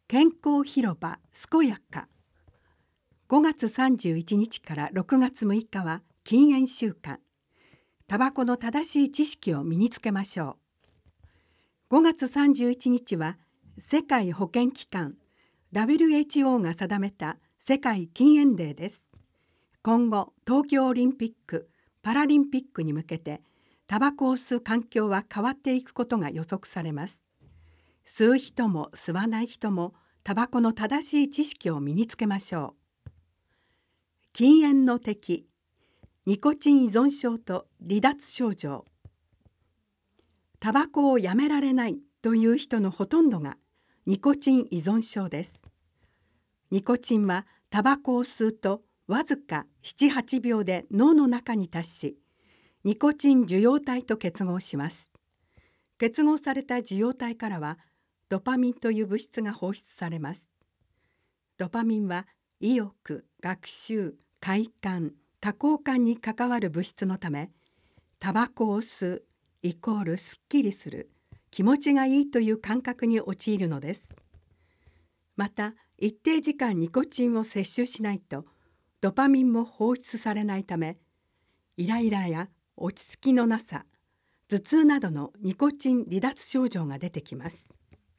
健康広場健やか。5月31日から6月6日は禁煙週間。タバコの正しい知識を身につけましょう。5月31日は世界保健機関 WHO が定めた世界禁煙デーです。今後東京オリンピック・パラリンピックに向けてタバコを吸う環境は変わっていくことが予測されます。吸う人も吸わない人もタバコの正しい知識を身につけましょう。禁煙の敵、ニコチン依存症と離脱症状。タバコをやめられないという人のほとんどがニコチン依存症です。ニコチンはタバコを吸うとわずか7、8秒で脳の中に達し、ニコチン受容体と結合します。結合された受容体からはドパミンという物質が放出されます。ドパミンは意欲、学習、快感、多幸感に関わる物質のため、タバコを吸うイコールすっきりする、気持ちがいいという感覚に陥るのです。また、一定時間ニコチンを摂取しないと、ドパミンも放出されないため、イライラや落ち着きのなさ、頭痛などのニコチン離脱症状が出てきます。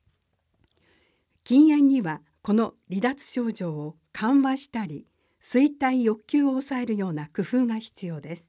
禁煙にはこの離脱症状を緩和したり、吸いたい欲求を抑えるような工夫が必要です。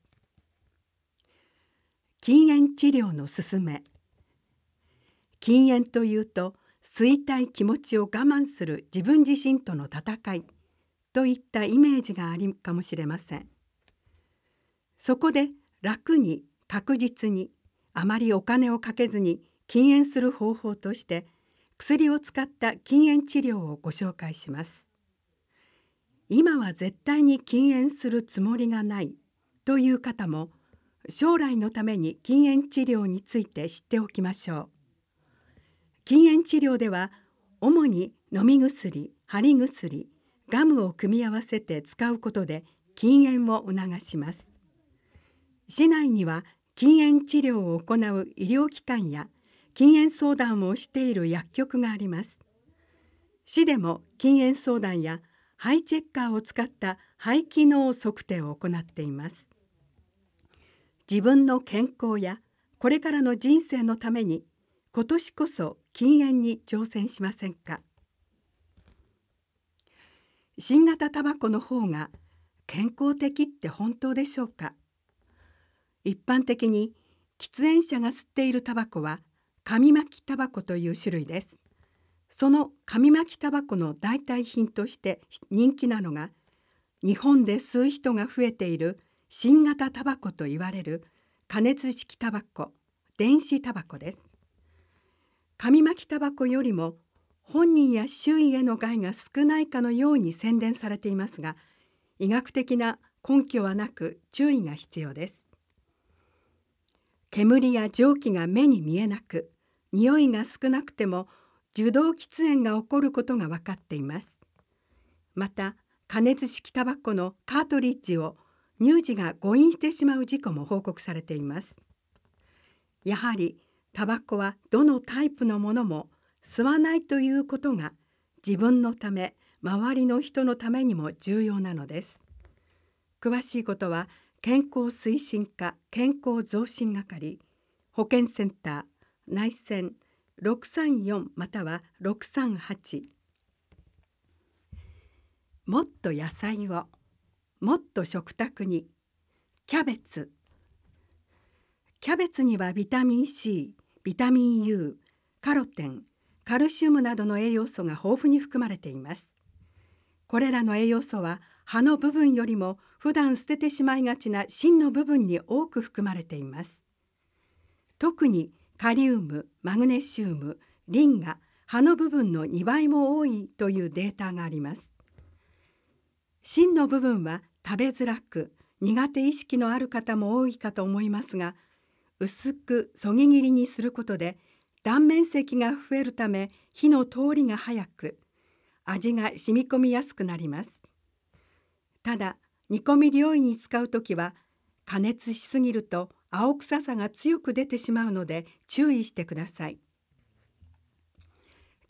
禁煙治療のすすめ。禁煙というと、吸いたい気持ちを我慢する自分自身との戦いといったイメージがあるかもしれません。そこで楽に確実にあまりお金をかけずに禁煙する方法として、薬を使った禁煙治療をご紹介します。今は絶対に禁煙するつもりがないという方も、将来のために禁煙治療について知っておきましょう。禁煙治療では主に飲み薬、貼り薬、ガムを組み合わせて使うことで禁煙を促します。市内には禁煙治療を行う医療機関や禁煙相談をしている薬局があります。市でも禁煙相談や肺チェッカーを使った肺機能測定を行っています。自分の健康やこれからの人生のために今年こそ禁煙に挑戦しませんか。新型タバコの方が健康的って本当でしょうか。一般的に喫煙者が吸っているタバコは紙巻きタバコという種類です。その紙巻きタバコの代替品として人気なのが、日本で吸う人が増えている新型タバコといわれる加熱式タバコ、電子タバコです。紙巻きタバコよりも本人や周囲への害が少ないかのように宣伝されていますが、医学的な根拠はなく注意が必要です。煙や蒸気が目に見えなく、匂いが少なくても受動喫煙が起こることが分かっています。また、加熱式タバコのカートリッジを乳児が誤飲してしまう事故も報告されています。やはりタバコはどのタイプのものも吸わないということが自分のため、周りの人のためにも重要なのです。詳しいことは健康推進課健康増進係保健センター内線634または638。もっと野菜を、もっと食卓に。キャベツ。キャベツにはビタミン C、ビタミン U、カロテン、カルシウムなどの栄養素が豊富に含まれています。これらの栄養素は葉の部分よりも普段捨ててしまいがちな芯の部分に多く含まれています。特にカリウム、マグネシウム、リンが葉の部分の2倍も多いというデータがあります。芯の部分は食べづらく苦手意識のある方も多いかと思いますが、薄くそぎ切りにすることで断面積が増えるため火の通りが早く、味が染み込みやすくなります。ただ、煮込み料理に使うときは加熱しすぎると青臭さが強く出てしまうので注意してください。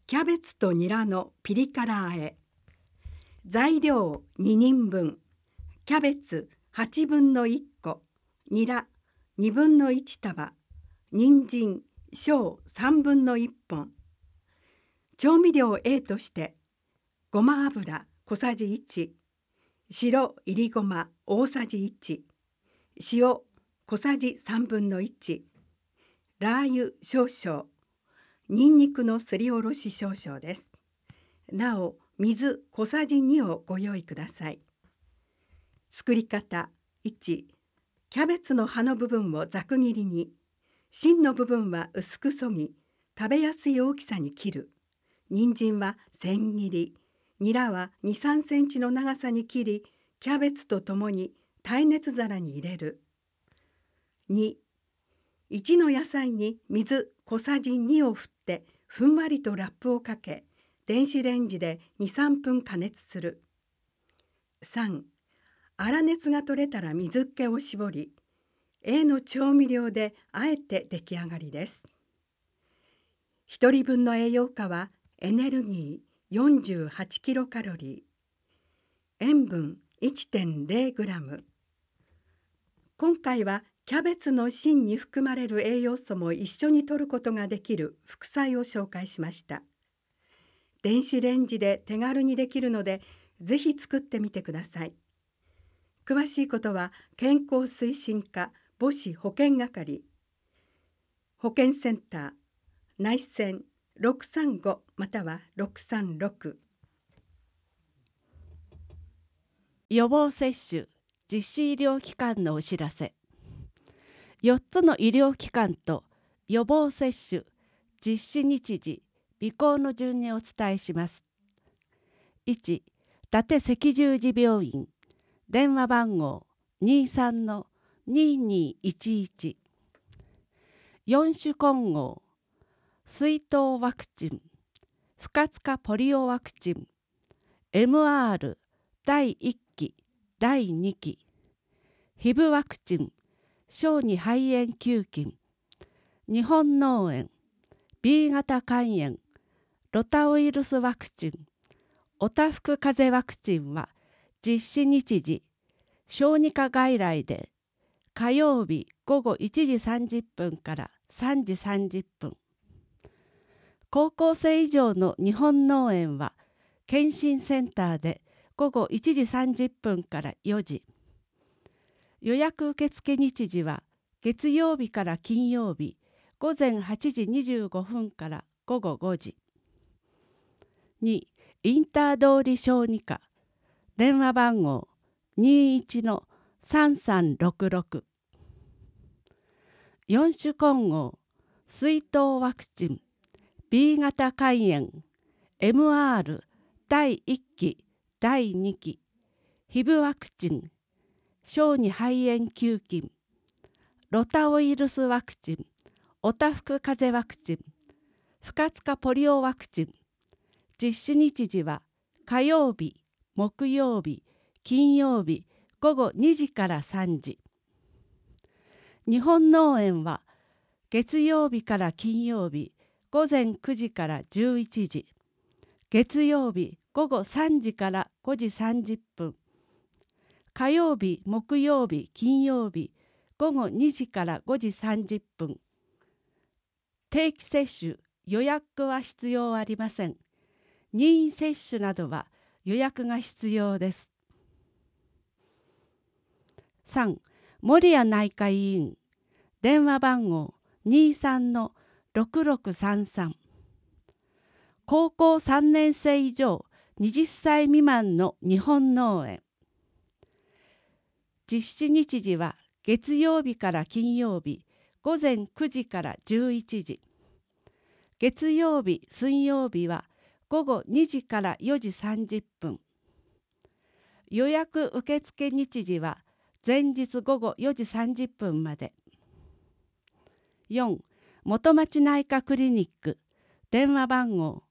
キャベツとニラのピリ辛和え。材料2人分。キャベツ8分の1個、ニラ2分の1束、人参小3分の1本。調味料 A として、ごま油小さじ1、白いりごま大さじ1、塩小さじ3分の1、ラー油少々、にんにくのすりおろし少々です。なお、水小さじ2をご用意ください。作り方1、キャベツの葉の部分をざく切りに、芯の部分は薄くそぎ、食べやすい大きさに切る。人参は千切り、ニラは2、3センチの長さに切り、キャベツとともに耐熱皿に入れる。2、1の野菜に水小さじ2を振ってふんわりとラップをかけ、電子レンジで2、3分加熱する。3、粗熱が取れたら水気を絞り、A の調味料であえて出来上がりです。1人分の栄養価はエネルギー48キロカロリー、塩分 1.0 グラム。今回はキャベツの芯に含まれる栄養素も一緒に摂ることができる副菜を紹介しました。電子レンジで手軽にできるので、ぜひ作ってみてください。詳しいことは健康推進課母子保健係、保健センター内線635または636。 予防接種実施医療機関のお知らせ。4つの医療機関と予防接種実施日時備考の順にお伝えします。1、伊達赤十字病院電話番号 23-2211。4種混合水痘ワクチン、不活化ポリオワクチン、MR 第1期、第2期、HIV ワクチン、小児肺炎球菌、日本脳炎、B 型肝炎、ロタウイルスワクチン、おたふく風邪ワクチンは実施日時、小児科外来で火曜日午後1時30分から3時30分。高校生以上の日本脳炎は検診センターで午後1時30分から4時。予約受付日時は月曜日から金曜日午前8時25分から午後5時。2、インター通り小児科電話番号 21-3366。4種混合水痘ワクチン、B 型肝炎、MR 第1期、第2期、HIV ワクチン、小児肺炎球菌、ロタウイルスワクチン、おたふく風邪ワクチン、不活化ポリオワクチン。実施日時は火曜日、木曜日、金曜日午後2時から3時。日本脳炎は月曜日から金曜日午前9時から11時。月曜日午後3時から5時30分。火曜日、木曜日、金曜日午後2時から5時30分。定期接種、予約は必要ありません。任意接種などは予約が必要です。3、守谷内科医院電話番号 23-6633。高校3年生以上20歳未満の日本脳炎。実施日時は月曜日から金曜日午前9時から11時。月曜日、水曜日は午後2時から4時30分。予約受付日時は前日午後4時30分まで。4、元町内科クリニック電話番号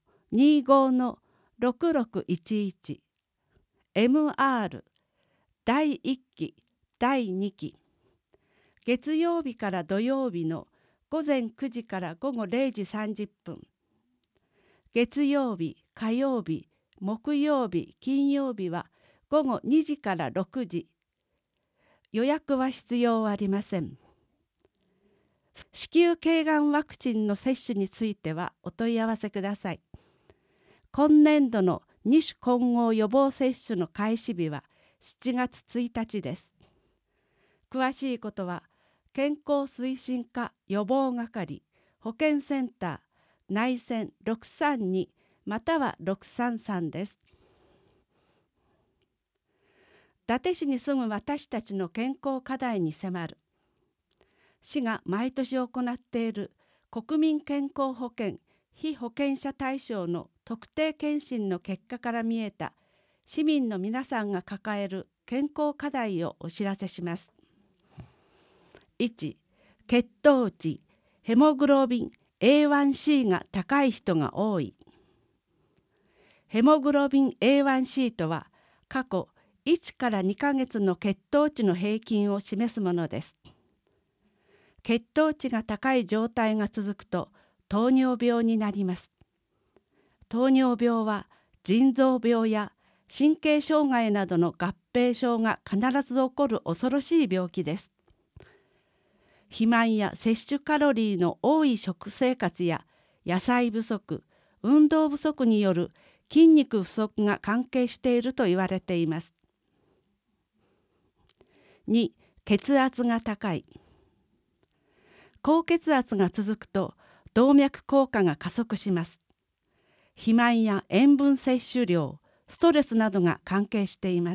25-6611。MR 第1期、第2期。月曜日から土曜日の午前9時から午後0時30分。 月曜日、火曜日、木曜日、金曜日は午後2時から6時。予約は必要ありません。子宮頸がんワクチンの接種についてはお問い合わせください。今年度の2種混合予防接種の開始日は7月1日です。詳しいことは健康推進課予防係保健センター内線632または633です。伊達市に住む私たちの健康課題に迫る市が毎年行っている国民健康保険被保険者対象の特定健診の結果から見えた市民の皆さんが抱える健康課題をお知らせします。1、血糖値、ヘモグロビン A1C が高い人が多い。ヘモグロビン A1C とは過去1から2ヶ月の血糖値の平均を示すものです。血糖値が高い状態が続くと糖尿病になります。糖尿病は腎臓病や神経障害などの合併症が必ず起こる恐ろしい病気です。肥満や摂取カロリーの多い食生活や野菜不足、運動不足による筋肉不足が関係していると言われています。2、血圧が高い。高血圧が続くと動脈硬化が加速します。肥満や塩分摂取量、ストレスなどが関係しています。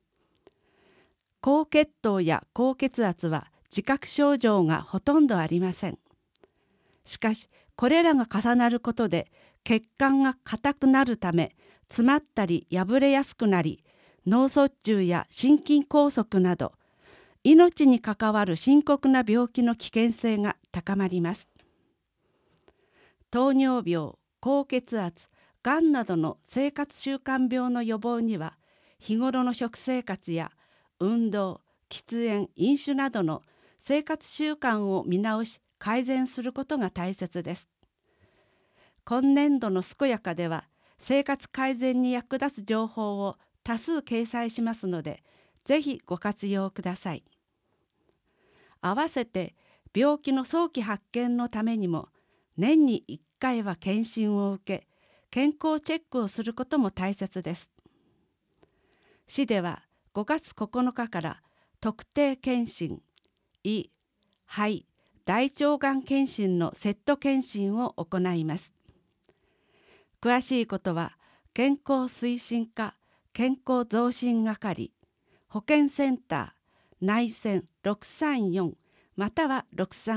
高血糖や高血圧は自覚症状がほとんどありません。しかしこれらが重なることで血管が硬くなるため詰まったり破れやすくなり、脳卒中や心筋梗塞など命に関わる深刻な病気の危険性が高まります。糖尿病、高血圧、がんなどの生活習慣病の予防には日頃の食生活や運動、喫煙、飲酒などの生活習慣を見直し改善することが大切です。今年度の健やかでは生活改善に役立つ情報を多数掲載しますので、ぜひご活用ください。合わせて病気の早期発見のためにも年に1回は検診を受け、健康チェックをすることも大切です。市では5月9日から特定健診、胃、肺、大腸がん検診のセット検診を行います。詳しいことは健康推進課健康増進係保健センター内線634または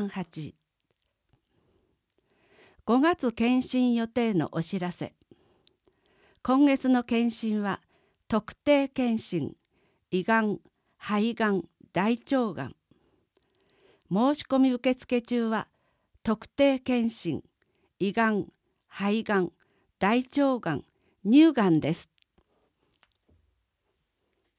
638。5月検診予定のお知らせ。今月の検診は特定検診、胃がん、肺がん、大腸がん。申し込み受付中は特定検診、胃がん、肺がん、大腸がん、乳がんです。